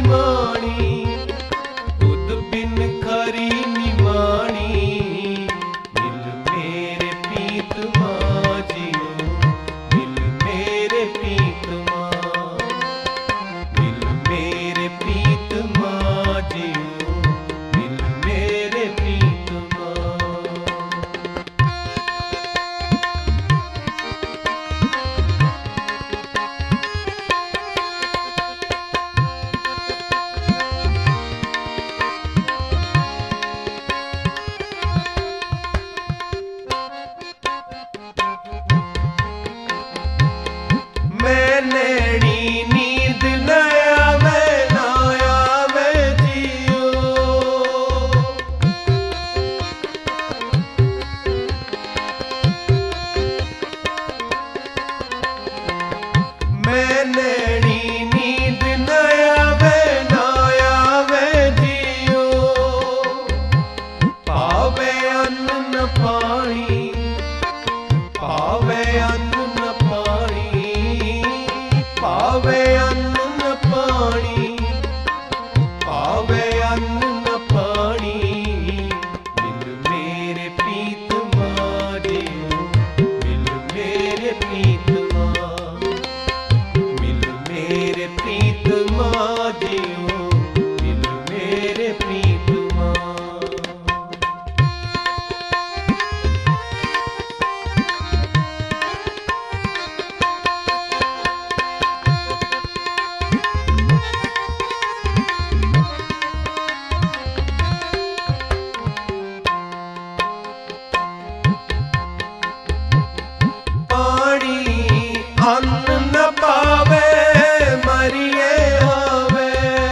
निमाणी, तुद बिन खरी निमाणी। मिल मेरे प्रीत माँ जियो, मिल मेरे प्रीत माँ, मिल मेरे प्रीत माँ जियो, मिल मेरे प्रीत माँ। मैं नैनी नींद न आवे जियो, मैं नैनी नींद न आवे जियो। पावे अन्न न पानी, पावे अन्न न पानी, पावे अन्न न पानी, पावे अन्न न पानी। मिल मेरे प्रीत माँ जियो, मिल मेरे प्रीत माँ, मिल मेरे प्रीत माँ जियो, मिल मेरे प्रीत माँ। पानी अन्न न पावे मरिए आवे,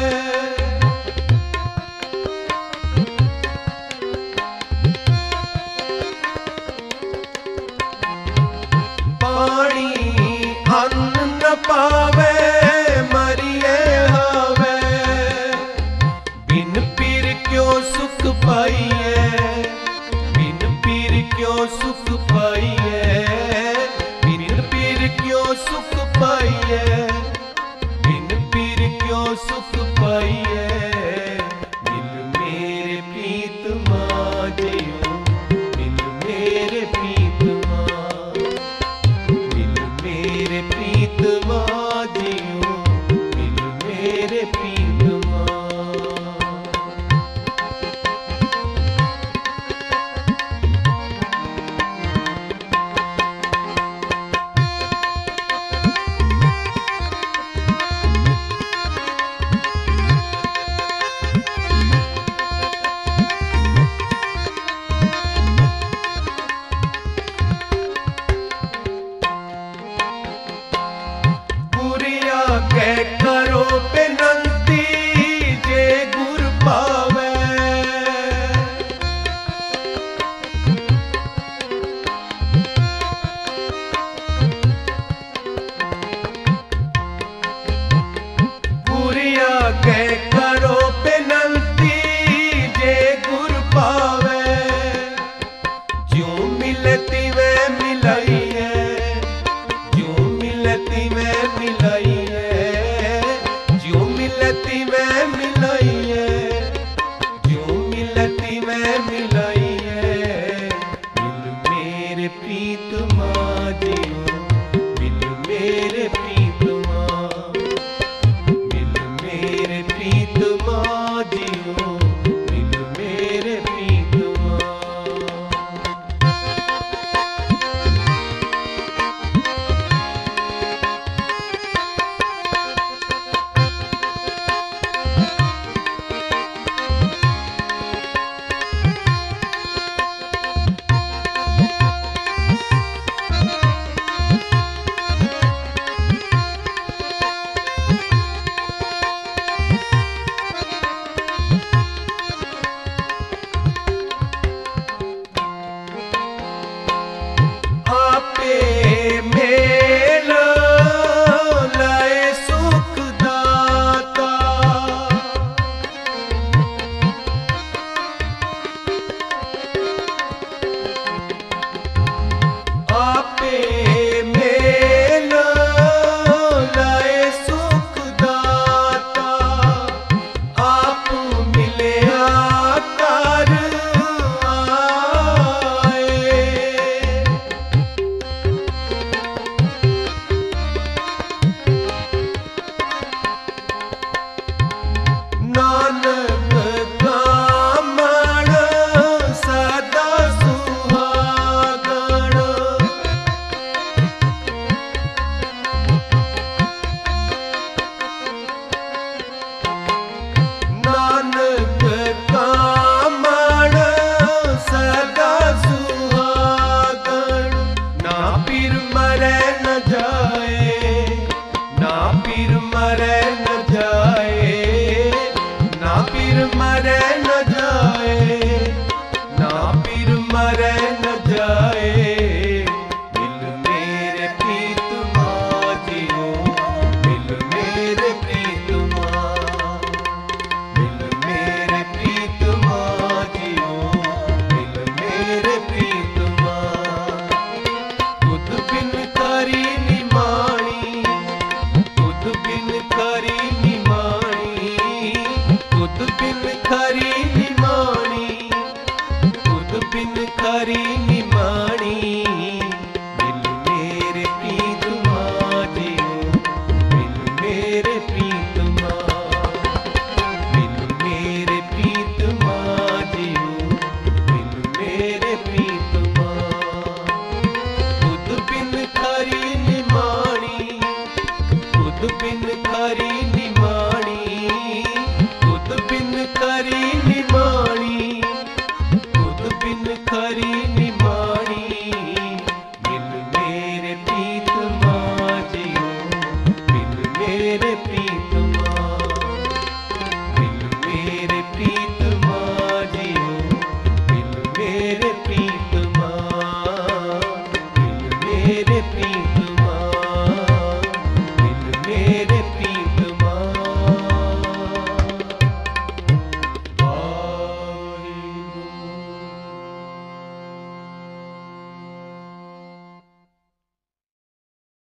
पानी अन्न न पावे मरिए आवे। बिन पीर क्यों सुख पाइए, बिन पीर क्यों सुख पाइए, बिन पीर क्यों सुख पाइए, बिन पीर क्यों सुख पाइए। मिल मेरे प्रीत माँ जियो, मिल मेरे प्रीत माँ, मिल मेरे प्रीत माँ जियो, मिल मेरे प्रीत माँ। पुरिया के करो बेनंती जे गुर पावे, पुरिया के करो बेनंती जे गुर पावे। ज्यों मिलती वे मिलाइए, ज्यों मिलती वे मिलाइए, ज्यों मिलती वे मिलाइए, ज्यों मिलती वे मिलाइए। मिल मेरे प्रीत माँ जियो, मिल मेरे प्रीत माँ, मिल मेरे प्रीत माँ जियो, मिल मेरे प्रीत माँ। मिलती